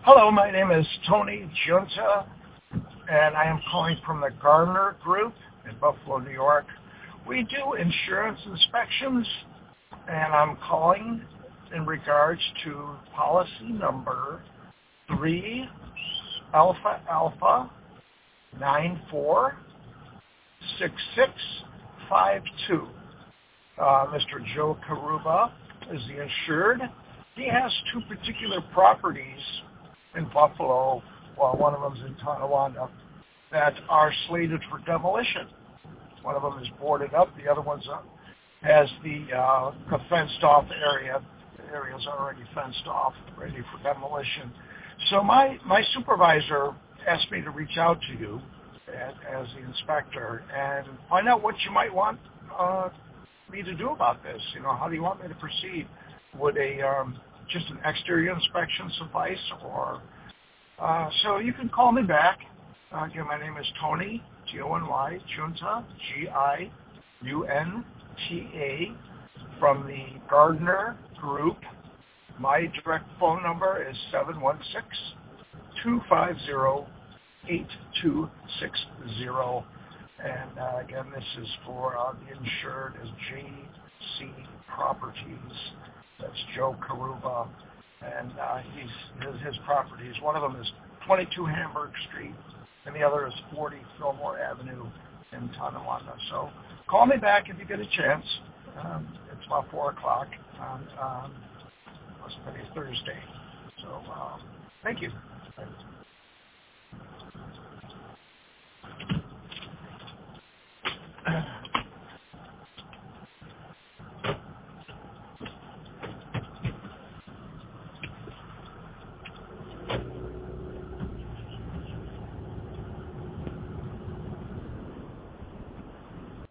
Hello, my name is Tony Junta, and I am calling from the Gardner Group in Buffalo, New York. We do insurance inspections, and I'm calling in regards to policy number 3 Alpha Alpha 946652. Mr. Joe Karuba is the insured. He has two particular properties in Buffalo, well, one of them is in Tonawanda, that are slated for demolition. One of them is boarded up. The other one's has the fenced-off area. The area's already fenced off, ready for demolition. So my supervisor asked me to reach out to you as the inspector and find out what you might want me to do about this. You know, how do you want me to proceed? Would just an exterior inspection suffice, or so you can call me back. Again, my name is Tony, G-O-N-Y, Junta, G-I-U-N-T-A, from the Gardner Group. My direct phone number is 716-250-8260. And again, this is for the insured as JC Properties. That's Joe Karuba, and his properties. One of them is 22 Hamburg Street, and the other is 40 Fillmore Avenue in Tonawanda. So call me back if you get a chance. It's about 4 o'clock on Thursday. So thank you.